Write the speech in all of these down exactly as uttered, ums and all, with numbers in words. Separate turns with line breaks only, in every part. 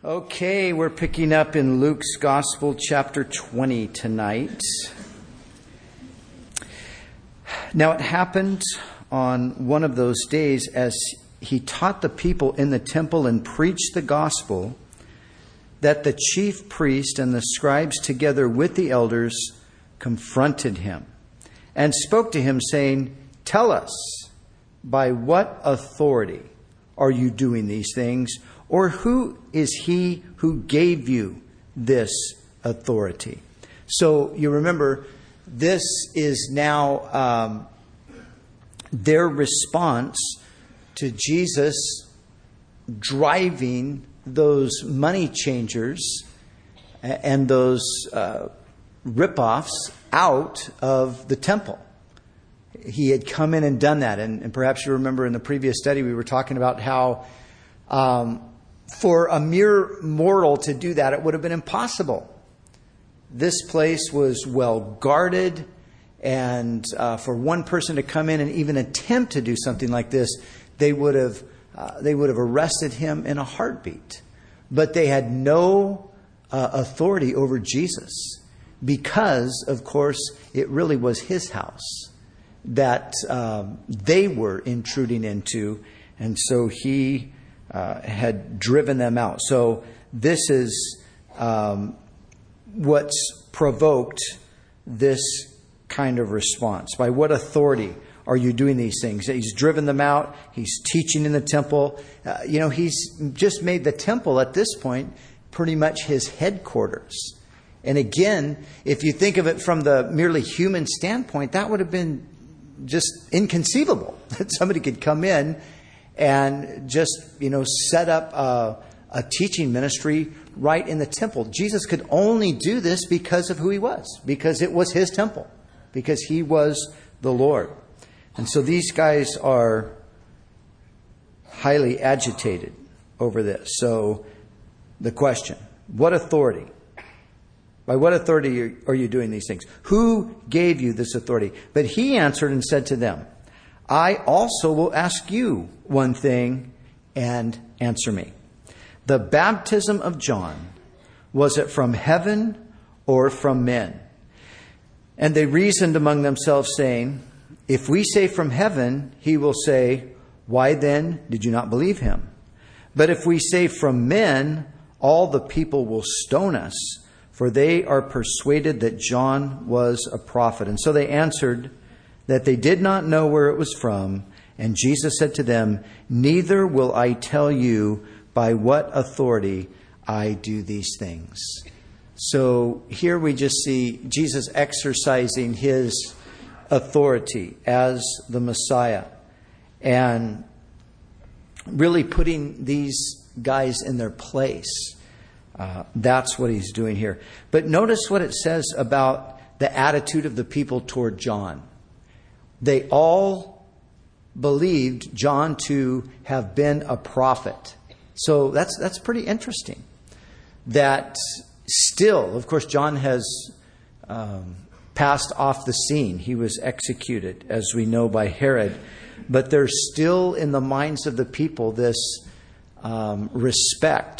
Okay, we're picking up in Luke's Gospel, chapter twenty tonight. Now it happened on one of those days as he taught the people in the temple and preached the gospel, that the chief priest and the scribes together with the elders confronted him and spoke to him, saying, "Tell us, by what authority are you doing these things? Or who is he who gave you this authority?" So you remember, this is now um, their response to Jesus driving those money changers and those uh, rip-offs out of the temple. He had come in and done that. And, and perhaps you remember in the previous study we were talking about how um, for a mere mortal to do that, it would have been impossible. This place was well guarded, and uh, for one person to come in and even attempt to do something like this, they would have uh, they would have arrested him in a heartbeat. But they had no uh, authority over Jesus because, of course, it really was his house that um, they were intruding into, and so he Uh, had driven them out. So this is um, what's provoked this kind of response. By what authority are you doing these things? He's driven them out. He's teaching in the temple. Uh, you know, he's just made the temple at this point pretty much his headquarters. And again, if you think of it from the merely human standpoint, that would have been just inconceivable that somebody could come in and just, you know, set up a, a teaching ministry right in the temple. Jesus could only do this because of who he was, because it was his temple, because he was the Lord. And so these guys are highly agitated over this. So the question, what authority? By what authority are you doing these things? Who gave you this authority? But he answered and said to them, "I also will ask you one thing, and answer me. The baptism of John, was it from heaven or from men?" And they reasoned among themselves, saying, "If we say from heaven, he will say, 'Why then did you not believe him?' But if we say from men, all the people will stone us, for they are persuaded that John was a prophet." And so they answered that they did not know where it was from. And Jesus said to them, "Neither will I tell you by what authority I do these things." So here we just see Jesus exercising his authority as the Messiah and really putting these guys in their place. Uh, that's what he's doing here. But notice what it says about the attitude of the people toward John. They all believed John to have been a prophet. So that's that's pretty interesting. That still, of course, John has um, passed off the scene. He was executed, as we know, by Herod. But there's still in the minds of the people this um, respect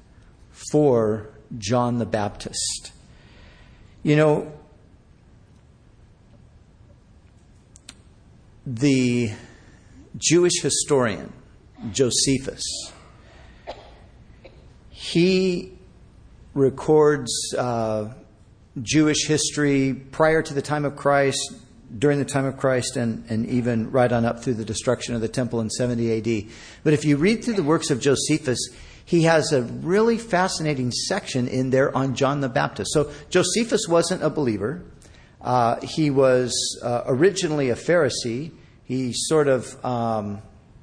for John the Baptist. You know, the Jewish historian Josephus, he records uh, Jewish history prior to the time of Christ, during the time of Christ, and, and even right on up through the destruction of the temple in seventy A D. But if you read through the works of Josephus, he has a really fascinating section in there on John the Baptist. So Josephus wasn't a believer. Uh, he was uh, originally a Pharisee. He sort of, um,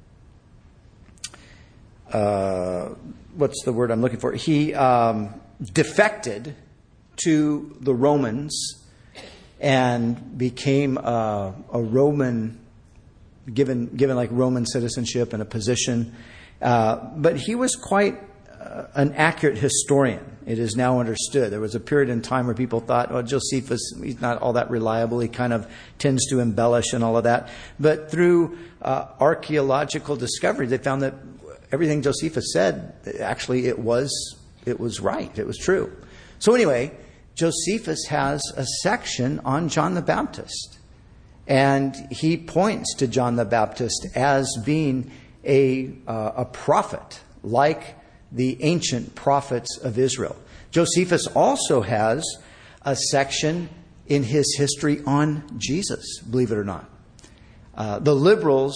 uh, what's the word I'm looking for? He um, defected to the Romans and became a, a Roman, given given like Roman citizenship and a position. Uh, but he was quite uh, an accurate historian. It is now understood. There was a period in time where people thought, oh, Josephus, he's not all that reliable. He kind of tends to embellish and all of that. But through uh, archaeological discovery, they found that everything Josephus said, actually it was it was right. It was true. So anyway, Josephus has a section on John the Baptist. And he points to John the Baptist as being a, uh, a prophet, like the ancient prophets of Israel. Josephus also has a section in his history on Jesus, believe it or not. Uh, the liberals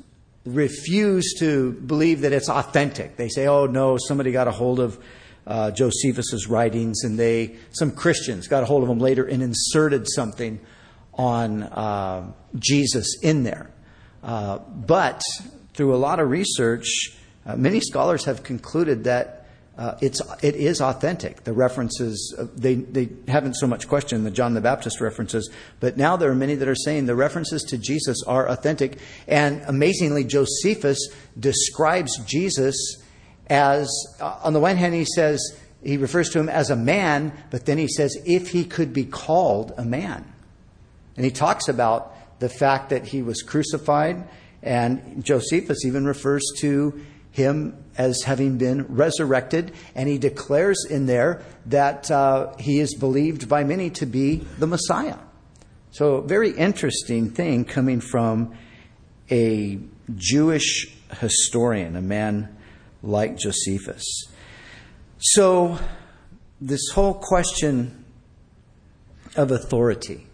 refuse to believe that it's authentic. They say, oh no, somebody got a hold of uh, Josephus's writings, and they, some Christians got a hold of them later and inserted something on uh, Jesus in there. Uh, but through a lot of research, uh, many scholars have concluded that uh, it's it is authentic. The references, uh, they, they haven't so much questioned the John the Baptist references, but now there are many that are saying the references to Jesus are authentic. And amazingly, Josephus describes Jesus as, uh, on the one hand, he says, he refers to him as a man, but then he says, if he could be called a man. And he talks about the fact that he was crucified, and Josephus even refers to him as having been resurrected, and he declares in there that uh, he is believed by many to be the Messiah. So a very interesting thing coming from a Jewish historian, a man like Josephus. So this whole question of authority.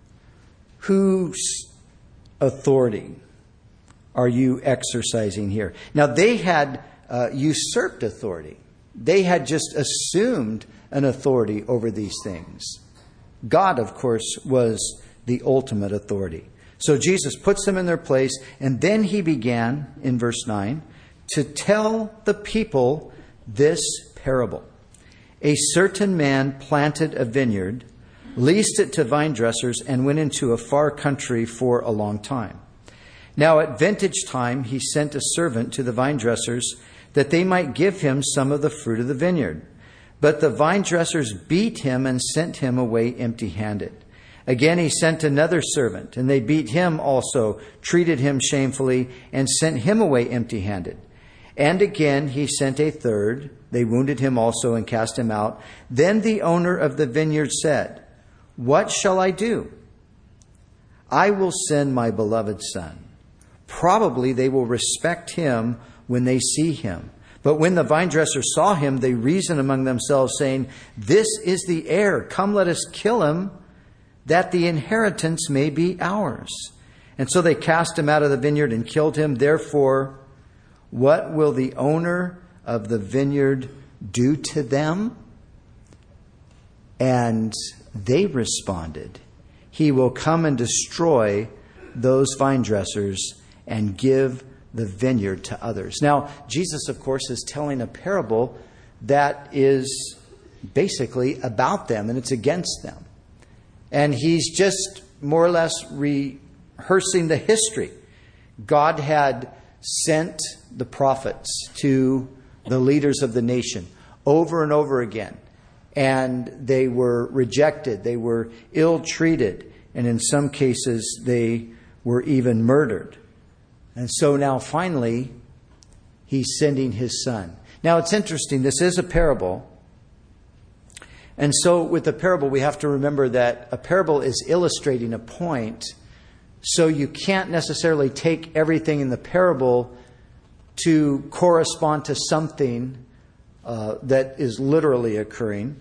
Whose authority are you exercising here? Now, they had uh, usurped authority. They had just assumed an authority over these things. God, of course, was the ultimate authority. So Jesus puts them in their place, and then he began, in verse nine, to tell the people this parable. A certain man planted a vineyard, leased it to vine dressers, and went into a far country for a long time. Now at vintage time he sent a servant to the vine dressers that they might give him some of the fruit of the vineyard. But the vine dressers beat him and sent him away empty-handed. Again he sent another servant, and they beat him also, treated him shamefully, and sent him away empty-handed. And again he sent a third. They wounded him also and cast him out. Then the owner of the vineyard said, what shall I do? I will send my beloved son. Probably they will respect him when they see him. But when the vine dressers saw him, they reasoned among themselves, saying, this is the heir. Come, let us kill him, that the inheritance may be ours. And so they cast him out of the vineyard and killed him. Therefore, what will the owner of the vineyard do to them? And they responded, he will come and destroy those vine dressers and give the vineyard to others. Now, Jesus, of course, is telling a parable that is basically about them, and it's against them. And he's just more or less rehearsing the history. God had sent the prophets to the leaders of the nation over and over again. And they were rejected. They were ill-treated. And in some cases, they were even murdered. And so now finally, he's sending his son. Now it's interesting. This is a parable. And so with the parable, we have to remember that a parable is illustrating a point. So you can't necessarily take everything in the parable to correspond to something Uh, that is literally occurring.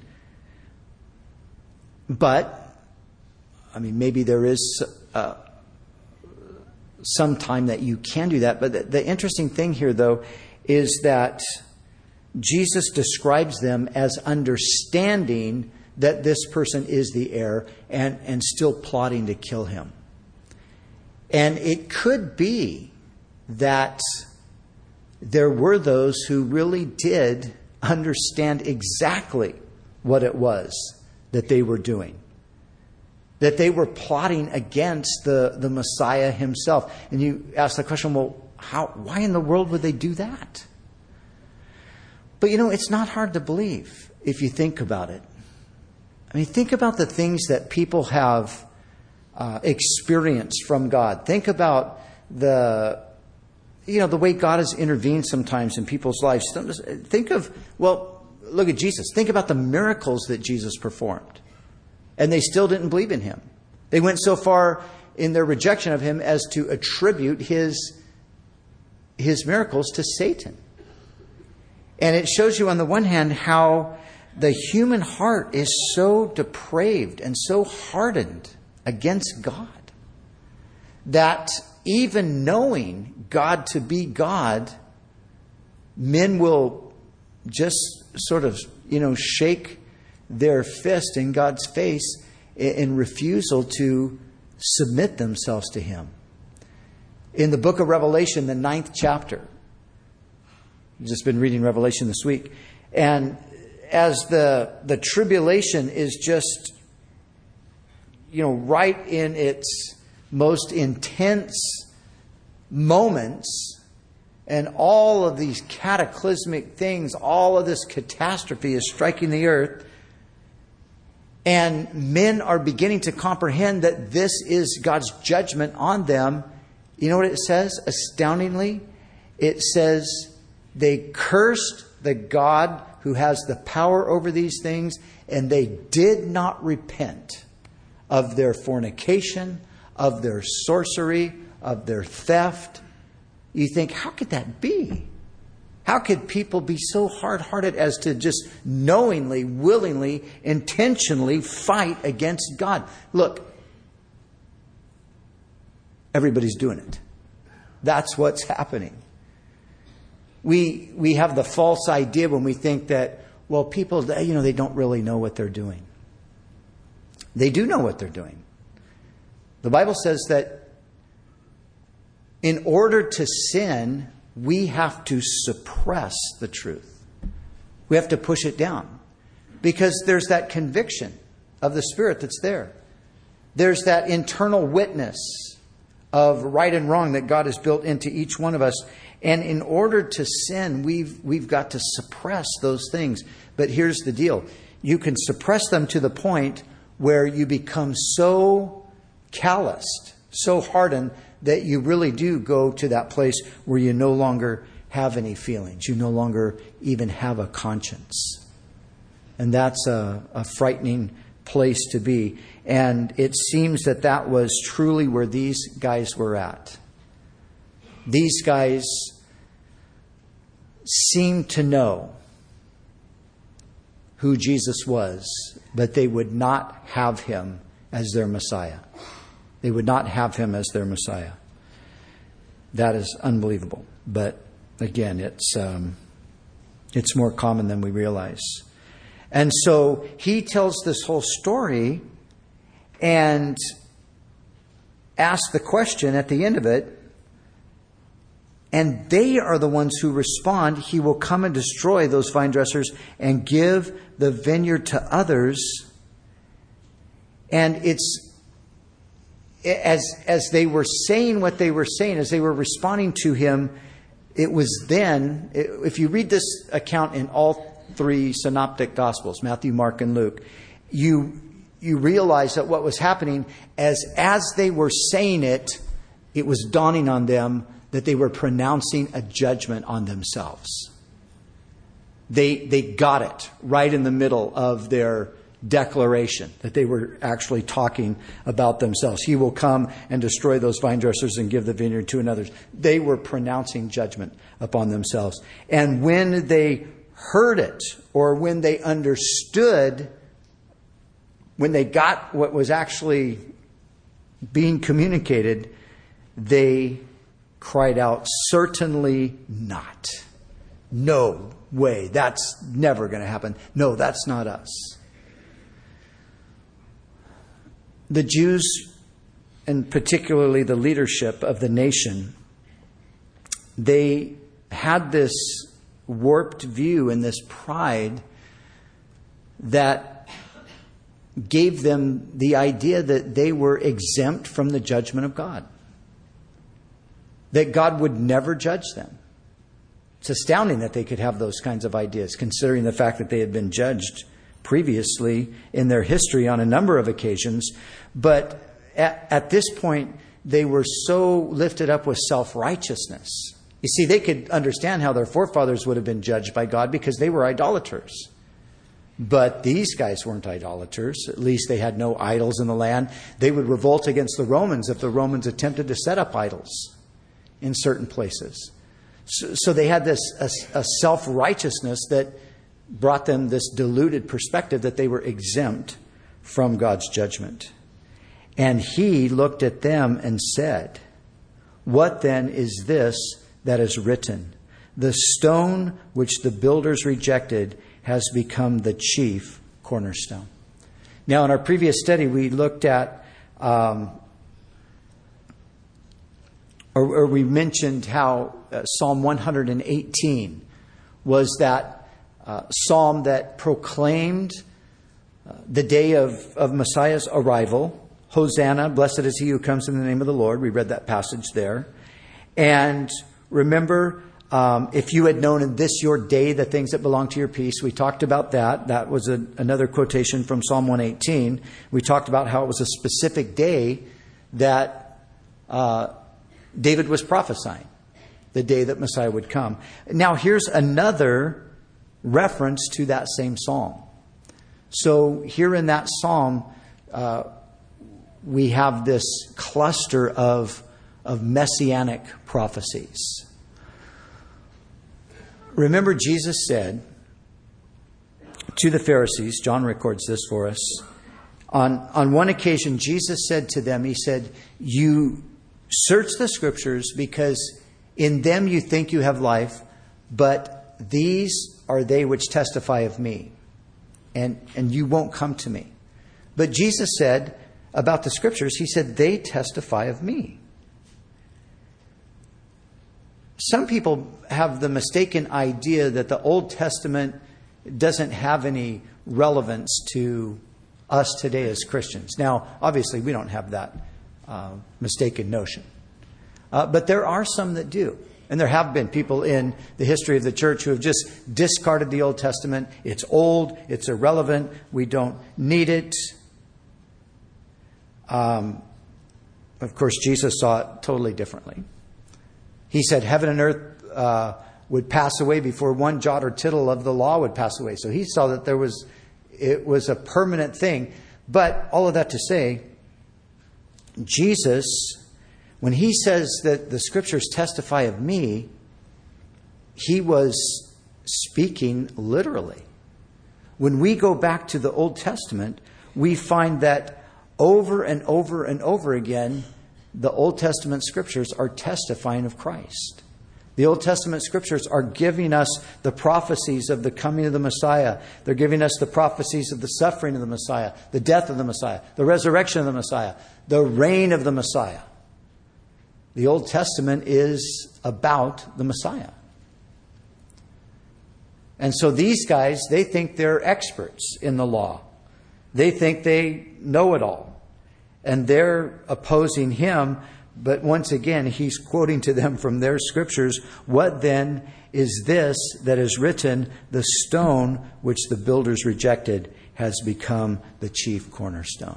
But, I mean, maybe there is uh, some time that you can do that. But the, the interesting thing here, though, is that Jesus describes them as understanding that this person is the heir and, and still plotting to kill him. And it could be that there were those who really did understand exactly what it was that they were doing. That they were plotting against the, the Messiah himself. And you ask the question, well, how, why in the world would they do that? But you know, it's not hard to believe if you think about it. I mean, think about the things that people have uh, experienced from God. Think about the you know, the way God has intervened sometimes in people's lives. Think of, well, look at Jesus. Think about the miracles that Jesus performed. And they still didn't believe in him. They went so far in their rejection of him as to attribute his, his miracles to Satan. And it shows you on the one hand how the human heart is so depraved and so hardened against God that even knowing God to be God, men will just sort of, you know, shake their fist in God's face in refusal to submit themselves to him. In the book of Revelation, the ninth chapter, I've just been reading Revelation this week, and as the the tribulation is just, you know, right in its most intense moments, and all of these cataclysmic things, all of this catastrophe is striking the earth, and men are beginning to comprehend that this is God's judgment on them. You know what it says? Astoundingly, it says they cursed the God who has the power over these things, and they did not repent of their fornication, of their sorcery, of their theft. You think, how could that be? How could people be so hard-hearted as to just knowingly, willingly, intentionally fight against God? Look, everybody's doing it. That's what's happening. We we have the false idea when we think that, well, people, you know, they don't really know what they're doing. They do know what they're doing. The Bible says that in order to sin, we have to suppress the truth. We have to push it down. Because there's that conviction of the Spirit that's there. There's that internal witness of right and wrong that God has built into each one of us. And in order to sin, we've we've got to suppress those things. But here's the deal. You can suppress them to the point where you become so calloused, so hardened, that you really do go to that place where you no longer have any feelings. You no longer even have a conscience. And that's a, a frightening place to be. And it seems that that was truly where these guys were at. These guys seemed to know who Jesus was, but they would not have him as their Messiah. They would not have him as their Messiah. That is unbelievable. But again, it's um, it's more common than we realize. And so he tells this whole story and asks the question at the end of it, and they are the ones who respond, he will come and destroy those vine dressers and give the vineyard to others. And it's as as they were saying what they were saying, as they were responding to him, it was then, if you read this account in all three synoptic gospels, Matthew, Mark, and Luke, you you realize that what was happening as as they were saying it, it was dawning on them that they were pronouncing a judgment on themselves. They they got it right in the middle of their declaration, that they were actually talking about themselves. He will come and destroy those vine dressers and give the vineyard to another. They were pronouncing judgment upon themselves. And when they heard it, or when they understood, when they got what was actually being communicated, they cried out, "Certainly not. No way. That's never going to happen. No, that's not us." The Jews, and particularly the leadership of the nation, they had this warped view and this pride that gave them the idea that they were exempt from the judgment of God, that God would never judge them. It's astounding that they could have those kinds of ideas, considering the fact that they had been judged previously in their history on a number of occasions. But at, at this point, they were so lifted up with self-righteousness. You see, they could understand how their forefathers would have been judged by God because they were idolaters. But these guys weren't idolaters. At least they had no idols in the land. They would revolt against the Romans if the Romans attempted to set up idols in certain places. So, so they had this a, a self-righteousness that brought them this deluded perspective that they were exempt from God's judgment. And he looked at them and said, "What then is this that is written? The stone which the builders rejected has become the chief cornerstone." Now, in our previous study, we looked at, um, or, or we mentioned how uh, Psalm one hundred eighteen was that uh, psalm that proclaimed uh, the day of, of Messiah's arrival. Hosanna, blessed is he who comes in the name of the Lord. We read that passage there. And remember, Um, if you had known in this your day the things that belong to your peace, we talked about that. That was a, another quotation from Psalm one eighteen. We talked about how it was a specific day that uh, David was prophesying, the day that Messiah would come. Now here's another reference to that same psalm. So here in that psalm, uh, we have this cluster of, of messianic prophecies. Remember, Jesus said to the Pharisees, John records this for us, on, on one occasion, Jesus said to them, he said, "You search the scriptures because in them you think you have life, but these are they which testify of me, and, and you won't come to me." But Jesus said about the scriptures, he said, "They testify of me." Some people have the mistaken idea that the Old Testament doesn't have any relevance to us today as Christians. Now, obviously, we don't have that uh, mistaken notion. Uh, but there are some that do. And there have been people in the history of the church who have just discarded the Old Testament. It's old. It's irrelevant. We don't need it. Um, of course, Jesus saw it totally differently. He said heaven and earth uh, would pass away before one jot or tittle of the law would pass away. So he saw that there was, it was a permanent thing. But all of that to say, Jesus, when he says that the scriptures testify of me, he was speaking literally. When we go back to the Old Testament, we find that over and over and over again, the Old Testament scriptures are testifying of Christ. The Old Testament scriptures are giving us the prophecies of the coming of the Messiah. They're giving us the prophecies of the suffering of the Messiah, the death of the Messiah, the resurrection of the Messiah, the reign of the Messiah. The Old Testament is about the Messiah. And so these guys, they think they're experts in the law. They think they know it all. And they're opposing him. But once again, he's quoting to them from their scriptures. "What then is this that is written? The stone which the builders rejected has become the chief cornerstone."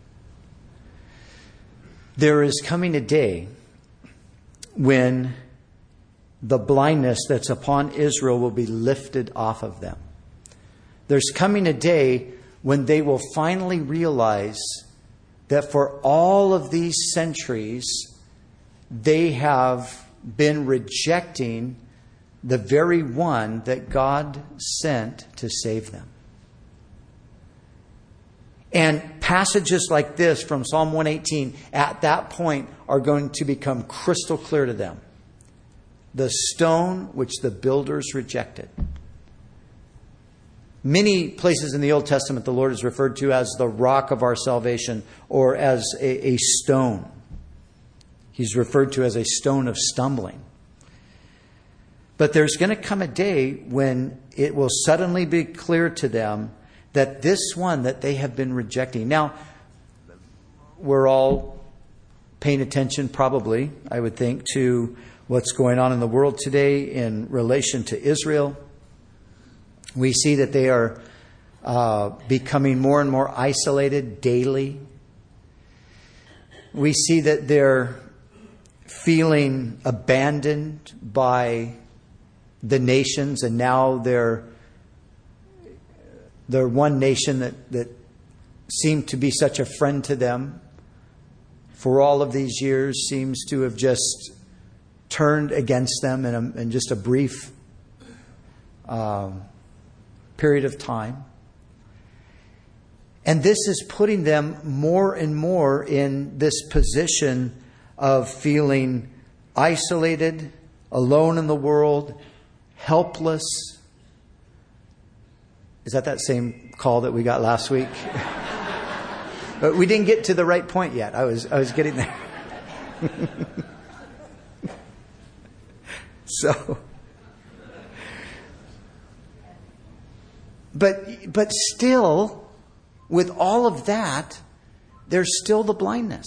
There is coming a day when the blindness that's upon Israel will be lifted off of them. There's coming a day when they will finally realize that for all of these centuries, they have been rejecting the very one that God sent to save them. And passages like this from Psalm one eighteen at that point are going to become crystal clear to them. The stone which the builders rejected. Many places in the Old Testament, the Lord is referred to as the rock of our salvation, or as a, a stone. He's referred to as a stone of stumbling. But there's going to come a day when it will suddenly be clear to them that this one that they have been rejecting. Now, we're all paying attention, probably, I would think, to what's going on in the world today in relation to Israel. We see that they are uh, becoming more and more isolated daily. We see that they're feeling abandoned by the nations, and now they're the one nation that, that seemed to be such a friend to them for all of these years seems to have just turned against them in, a, in just a brief um, period of time. And this is putting them more and more in this position of feeling isolated, alone in the world, helpless. Is that that same call that we got last week? But we didn't get to the right point yet. I was I was getting there. So, but but still, with all of that, there's still the blindness.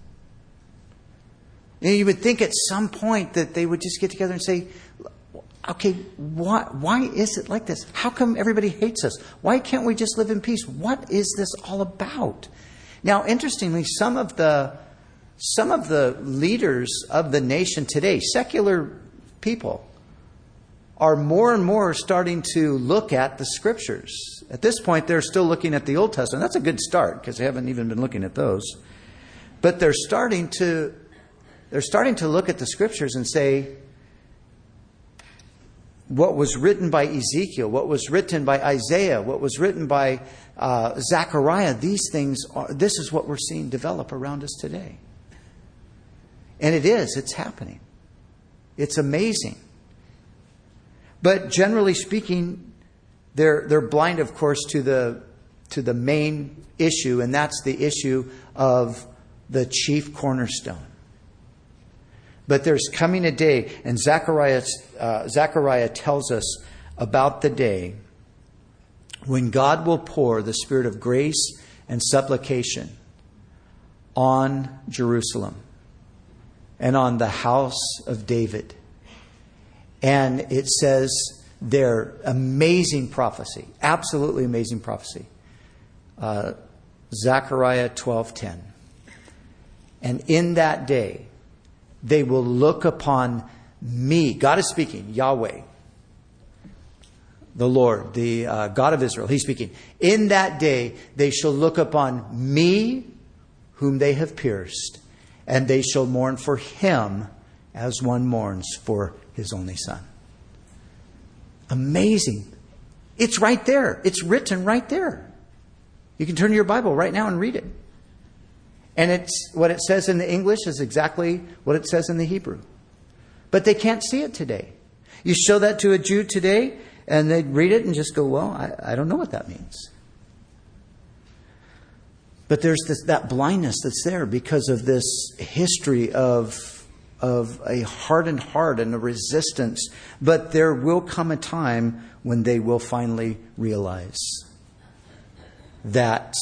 You know, you would think at some point that they would just get together and say, okay, why, why is it like this? How come everybody hates us? Why can't we just live in peace? What is this all about? Now, interestingly, some of the some of the leaders of the nation today, secular people, are more and more starting to look at the Scriptures. At this point, they're still looking at the Old Testament. That's a good start because they haven't even been looking at those. But they're starting to they're starting to look at the Scriptures and say, what was written by Ezekiel, what was written by Isaiah, what was written by uh, Zechariah, these things, are, this is what we're seeing develop around us today. And it is, it's happening. It's amazing. But generally speaking, they're they're blind, of course, to the to the main issue, and that's the issue of the chief cornerstone. But there's coming a day, and Zechariah, uh, Zechariah tells us about the day when God will pour the Spirit of grace and supplication on Jerusalem and on the house of David. And it says there, amazing prophecy, absolutely amazing prophecy. Uh, Zechariah twelve ten. And in that day, they will look upon me. God is speaking, Yahweh, the Lord, the uh, God of Israel. He's speaking. In that day, they shall look upon me, whom they have pierced, and they shall mourn for him as one mourns for his only son. Amazing. It's right there. It's written right there. You can turn to your Bible right now and read it. And it's what it says in the English is exactly what it says in the Hebrew. But they can't see it today. You show that to a Jew today, and they'd read it and just go, well, I, I don't know what that means. But there's this, that blindness that's there because of this history of, of a hardened heart and a resistance. But there will come a time when they will finally realize that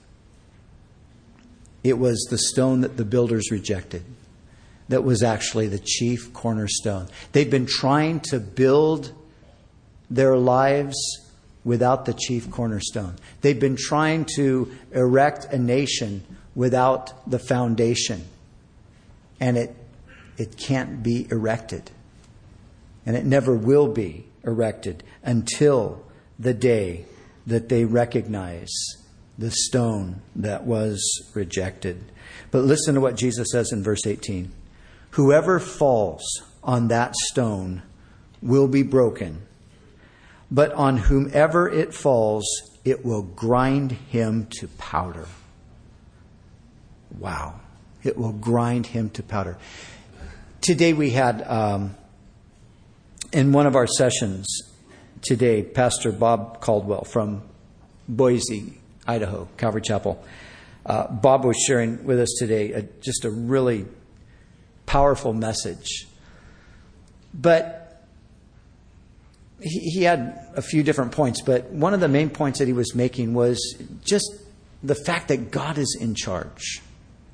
it was the stone that the builders rejected that was actually the chief cornerstone. They've been trying to build their lives without the chief cornerstone. They've been trying to erect a nation without the foundation. And it it can't be erected. And it never will be erected until the day that they recognize the stone that was rejected. But listen to what Jesus says in verse eighteen. Whoever falls on that stone will be broken, but on whomever it falls, it will grind him to powder. Wow. It will grind him to powder. Today we had, um, in one of our sessions today, Pastor Bob Caldwell from Boise, Idaho, Calvary Chapel. Uh, Bob was sharing with us today a, just a really powerful message. But he, he had a few different points, but one of the main points that he was making was just the fact that God is in charge.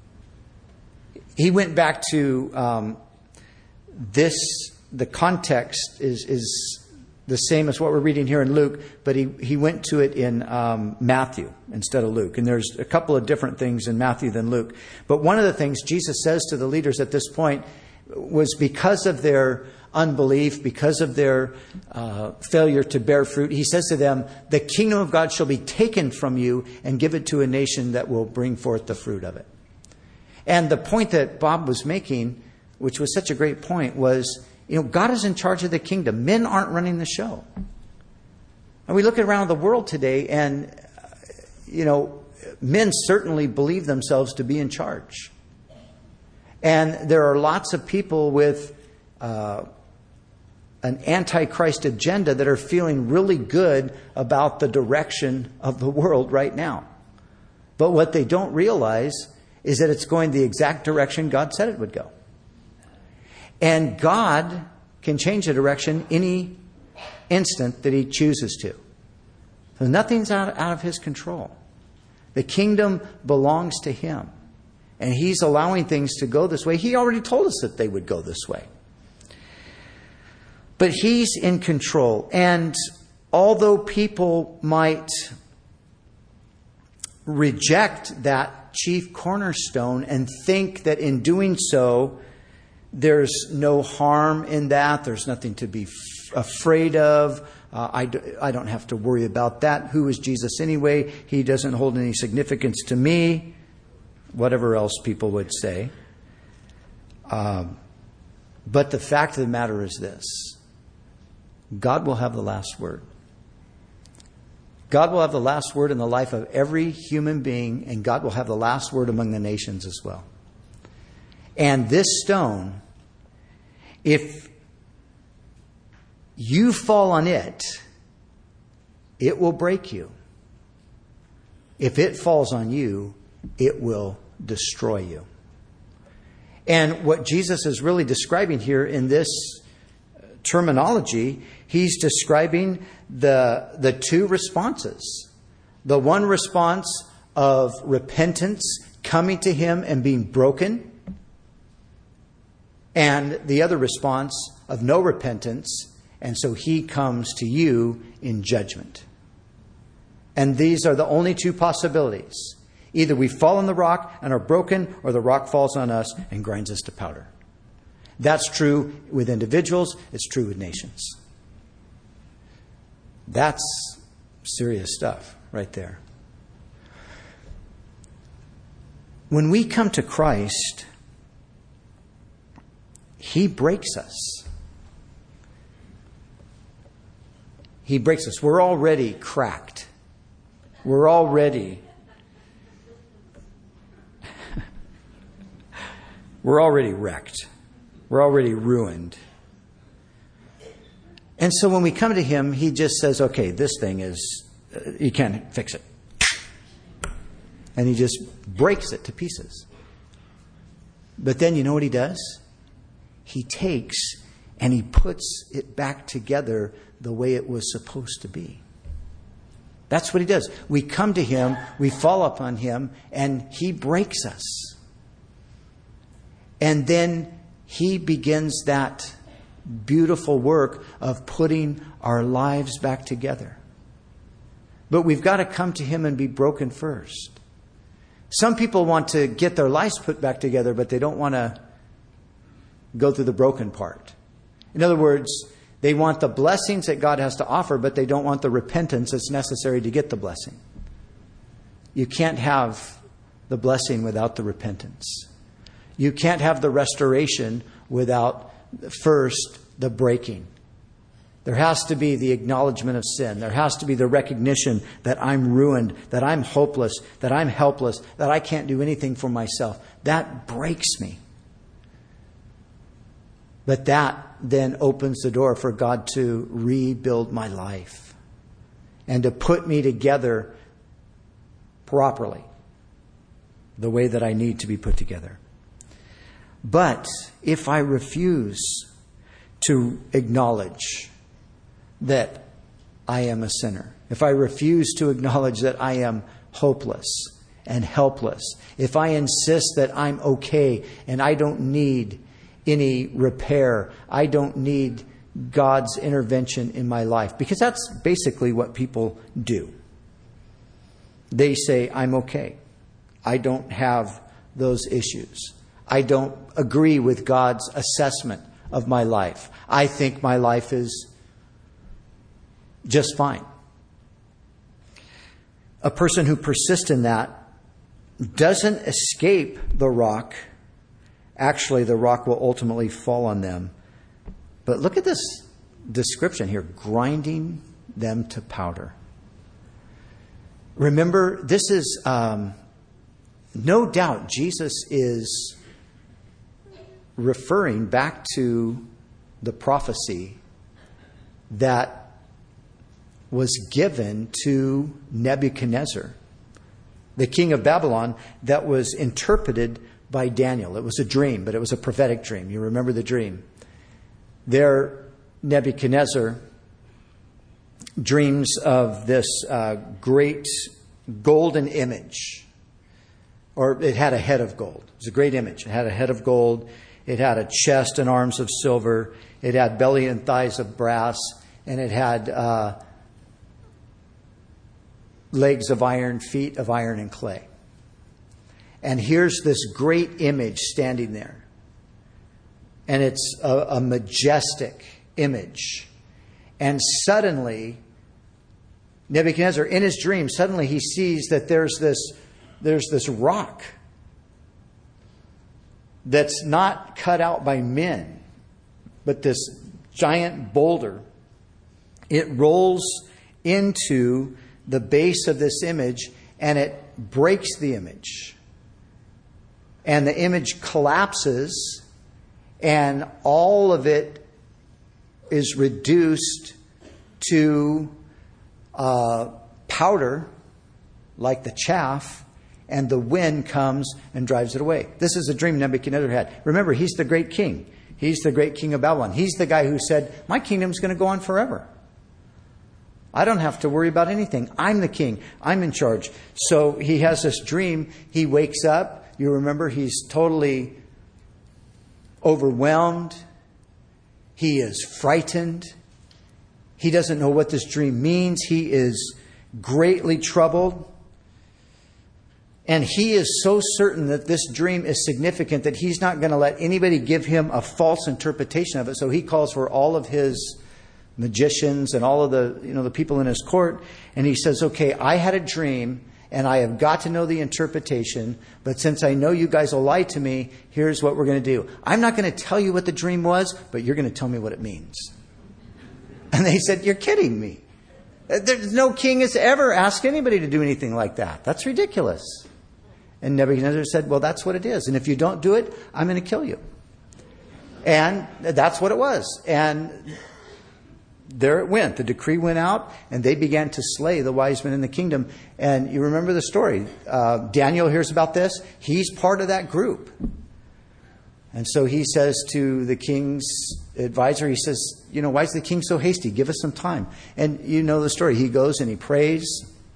He went back to um, this, the context is is the same as what we're reading here in Luke, but he, he went to it in um, Matthew instead of Luke. And there's a couple of different things in Matthew than Luke. But one of the things Jesus says to the leaders at this point, was because of their unbelief, because of their uh, failure to bear fruit. He says to them, the kingdom of God shall be taken from you and give it to a nation that will bring forth the fruit of it. And the point that Bob was making, which was such a great point, was, you know, God is in charge of the kingdom. Men aren't running the show. And we look around the world today and, you know, men certainly believe themselves to be in charge. And there are lots of people with uh, an antichrist agenda that are feeling really good about the direction of the world right now. But what they don't realize is that it's going the exact direction God said it would go. And God can change the direction any instant that He chooses to. So nothing's out, out of His control. The kingdom belongs to Him. And He's allowing things to go this way. He already told us that they would go this way. But He's in control. And although people might reject that chief cornerstone and think that in doing so, there's no harm in that, there's nothing to be f- afraid of, uh, I, d- I don't have to worry about that. Who is Jesus anyway? He doesn't hold any significance to me. Whatever else people would say. Um, but the fact of the matter is this. God will have the last word. God will have the last word in the life of every human being, and God will have the last word among the nations as well. And this stone, if you fall on it, it will break you. If it falls on you, it will destroy you. And what Jesus is really describing here in this terminology, He's describing the, the two responses. The one response of repentance, coming to Him and being broken. And the other response of no repentance, and so He comes to you in judgment. And these are the only two possibilities. Either we fall on the rock and are broken, or the rock falls on us and grinds us to powder. That's true with individuals. It's true with nations. That's serious stuff right there. When we come to Christ, He breaks us. He breaks us. We're already cracked. We're already We're already wrecked. We're already ruined. And so when we come to Him, He just says, okay, this thing is, uh, you can't fix it. And He just breaks it to pieces. But then you know what He does? He takes and He puts it back together the way it was supposed to be. That's what He does. We come to Him, we fall upon Him, and He breaks us. And then He begins that beautiful work of putting our lives back together. But we've got to come to Him and be broken first. Some people want to get their lives put back together, but they don't want to go through the broken part. In other words, they want the blessings that God has to offer, but they don't want the repentance that's necessary to get the blessing. You can't have the blessing without the repentance. You can't have the restoration without first the breaking. There has to be the acknowledgement of sin. There has to be the recognition that I'm ruined, that I'm hopeless, that I'm helpless, that I can't do anything for myself. That breaks me. But that then opens the door for God to rebuild my life and to put me together properly, the way that I need to be put together. But if I refuse to acknowledge that I am a sinner, if I refuse to acknowledge that I am hopeless and helpless, if I insist that I'm okay and I don't need any repair, I don't need God's intervention in my life, because that's basically what people do. They say, I'm okay. I don't have those issues. I don't agree with God's assessment of my life. I think my life is just fine. A person who persists in that doesn't escape the rock. Actually, the rock will ultimately fall on them. But look at this description here, grinding them to powder. Remember, this is, um, no doubt, Jesus is referring back to the prophecy that was given to Nebuchadnezzar, the king of Babylon, that was interpreted by Daniel. It was a dream, but it was a prophetic dream. You remember the dream. There, Nebuchadnezzar dreams of this uh, great golden image, or it had a head of gold. It was a great image. It had a head of gold. It had a chest and arms of silver. It had belly and thighs of brass. And it had uh, legs of iron, feet of iron and clay. And here's this great image standing there. And it's a, a majestic image. And suddenly, Nebuchadnezzar, in his dream, suddenly he sees that there's this, there's this rock that's not cut out by men, but this giant boulder. It rolls into the base of this image and it breaks the image. And the image collapses and all of it is reduced to uh, powder, like the chaff, and the wind comes and drives it away. This is a dream Nebuchadnezzar had. Remember, he's the great king. He's the great king of Babylon. He's the guy who said, my kingdom's going to go on forever. I don't have to worry about anything. I'm the king. I'm in charge. So he has this dream. He wakes up. You remember, he's totally overwhelmed. He is frightened. He doesn't know what this dream means. He is greatly troubled. And he is so certain that this dream is significant that he's not going to let anybody give him a false interpretation of it. So he calls for all of his magicians and all of the, you know, the people in his court. And he says, okay, I had a dream and I have got to know the interpretation. But since I know you guys will lie to me, here's what we're going to do. I'm not going to tell you what the dream was, but you're going to tell me what it means. And they said, you're kidding me. There's no king has ever asked anybody to do anything like that. That's ridiculous. And Nebuchadnezzar said, well, that's what it is. And if you don't do it, I'm going to kill you. And that's what it was. And there it went. The decree went out, and they began to slay the wise men in the kingdom. And you remember the story. Uh, Daniel hears about this. He's part of that group. And so he says to the king's advisor, he says, you know, why is the king so hasty? Give us some time. And you know the story. He goes and he prays.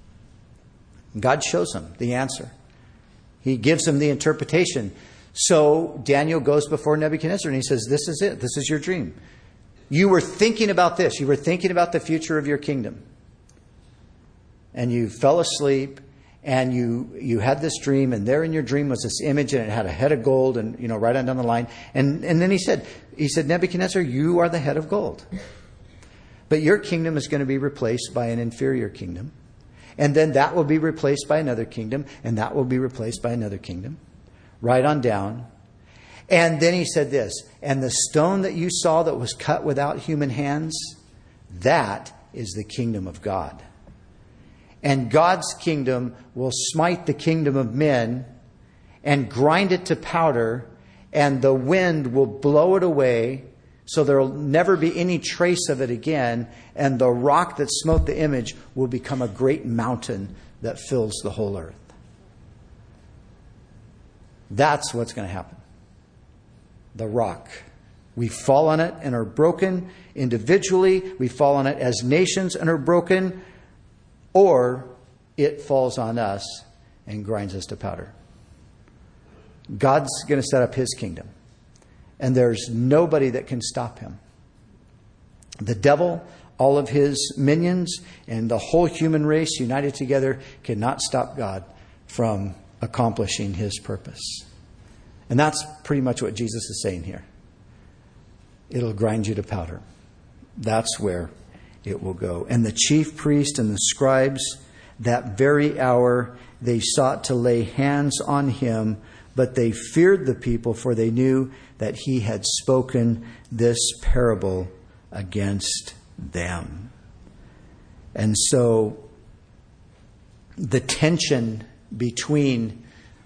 God shows him the answer. He gives him the interpretation. So Daniel goes before Nebuchadnezzar and he says, this is it. This is your dream. You were thinking about this. You were thinking about the future of your kingdom. And you fell asleep and you you had this dream, and there in your dream was this image, and it had a head of gold, and you know, right on down the line. And and then he said, he said, Nebuchadnezzar, you are the head of gold. But your kingdom is going to be replaced by an inferior kingdom. And then that will be replaced by another kingdom, and that will be replaced by another kingdom. Right on down. And then he said this, and the stone that you saw that was cut without human hands, that is the kingdom of God. And God's kingdom will smite the kingdom of men and grind it to powder, and the wind will blow it away, so there will never be any trace of it again, and the rock that smote the image will become a great mountain that fills the whole earth. That's what's going to happen. The rock. We fall on it and are broken individually. We fall on it as nations and are broken. Or it falls on us and grinds us to powder. God's going to set up his kingdom. And there's nobody that can stop him. The devil, all of his minions, and the whole human race united together cannot stop God from accomplishing his purpose. And that's pretty much what Jesus is saying here. It'll grind you to powder. That's where it will go. And the chief priest and the scribes, that very hour, they sought to lay hands on him, but they feared the people, for they knew that he had spoken this parable against them. And so the tension between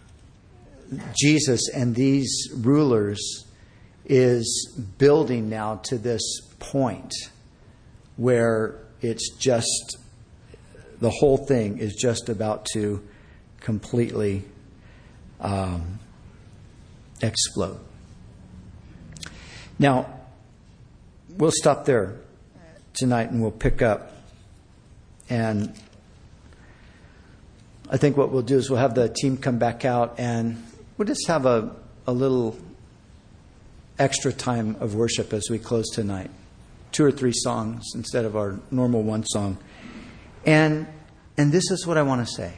Jesus and these rulers is building now to this point where it's just, the whole thing is just about to completely um, explode. Now, we'll stop there tonight and we'll pick up. And I think what we'll do is we'll have the team come back out and we'll just have a, a little extra time of worship as we close tonight. Two or three songs instead of our normal one song. And and this is what I want to say.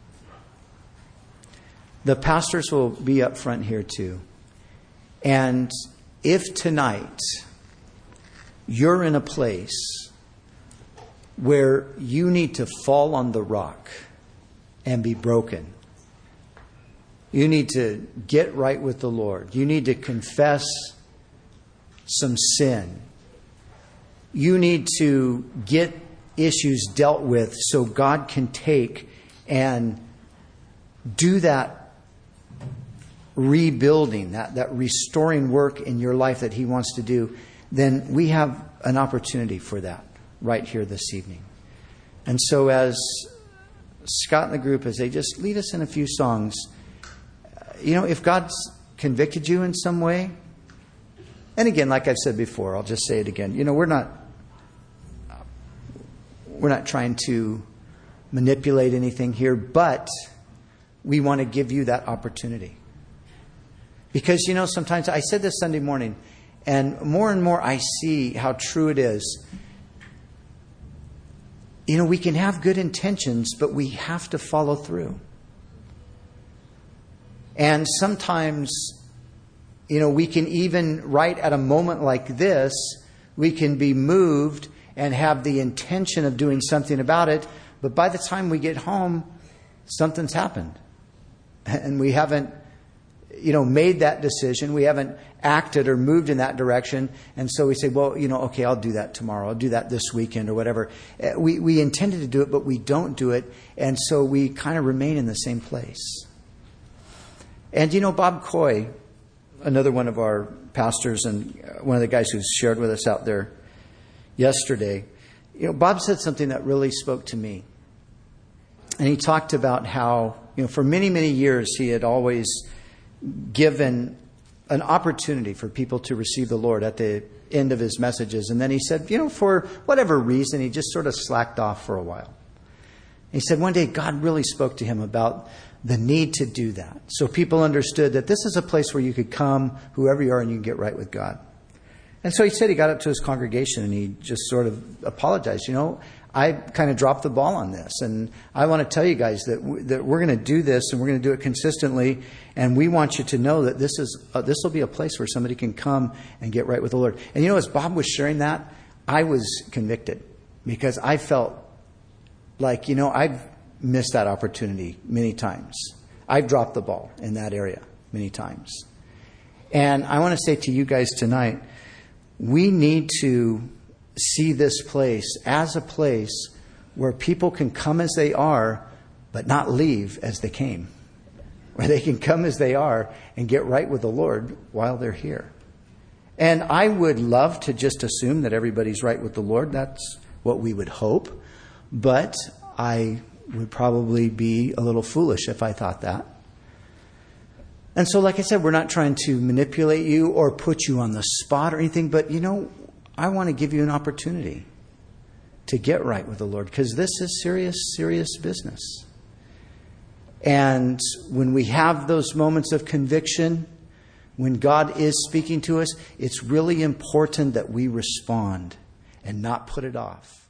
The pastors will be up front here too. And if tonight you're in a place where you need to fall on the rock and be broken, you need to get right with the Lord, you need to confess some sin, you need to get issues dealt with so God can take and do that rebuilding, that, that restoring work in your life that He wants to do, then we have an opportunity for that right here this evening. And so as Scott and the group, as they just lead us in a few songs, you know, if God's convicted you in some way, and again, like I've said before, I'll just say it again, you know, we're not we're not trying to manipulate anything here, but we want to give you that opportunity. Because, you know, sometimes, I said this Sunday morning, and more and more I see how true it is. You know, we can have good intentions, but we have to follow through. And sometimes, you know, we can even, right at a moment like this, we can be moved and have the intention of doing something about it. But by the time we get home, something's happened. And we haven't, you know, made that decision. We haven't acted or moved in that direction. And so we say, well, you know, okay, I'll do that tomorrow. I'll do that this weekend or whatever. We, we intended to do it, but we don't do it. And so we kind of remain in the same place. And, you know, Bob Coy, another one of our pastors and one of the guys who's shared with us out there yesterday, you know, Bob said something that really spoke to me. And he talked about how, you know, for many, many years he had always given an opportunity for people to receive the Lord at the end of his messages. And then he said, you know, for whatever reason, he just sort of slacked off for a while. He said one day God really spoke to him about the need to do that. So people understood that this is a place where you could come, whoever you are, and you can get right with God. And so he said he got up to his congregation and he just sort of apologized. You know, I kind of dropped the ball on this. And I want to tell you guys that, w- that we're going to do this and we're going to do it consistently. And we want you to know that this is uh, this will be a place where somebody can come and get right with the Lord. And you know, as Bob was sharing that, I was convicted because I felt like, you know, I've missed that opportunity many times. I've dropped the ball in that area many times. And I want to say to you guys tonight, we need to see this place as a place where people can come as they are, but not leave as they came. Where they can come as they are and get right with the Lord while they're here. And I would love to just assume that everybody's right with the Lord. That's what we would hope. But I would probably be a little foolish if I thought that. And so, like I said, we're not trying to manipulate you or put you on the spot or anything. But, you know, I want to give you an opportunity to get right with the Lord, because this is serious, serious business. And when we have those moments of conviction, when God is speaking to us, it's really important that we respond and not put it off.